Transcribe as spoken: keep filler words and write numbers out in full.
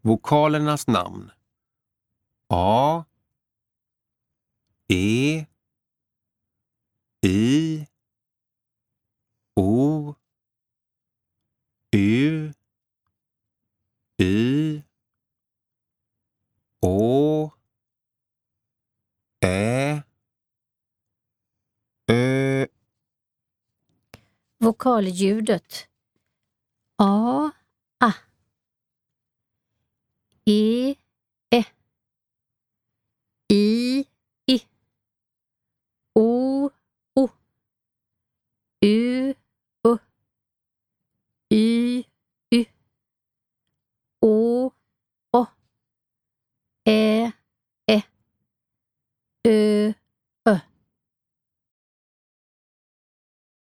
Vokalernas namn. A, E, I, O, U, Y, Å, Ä, Ö. Vokalljudet. A, A.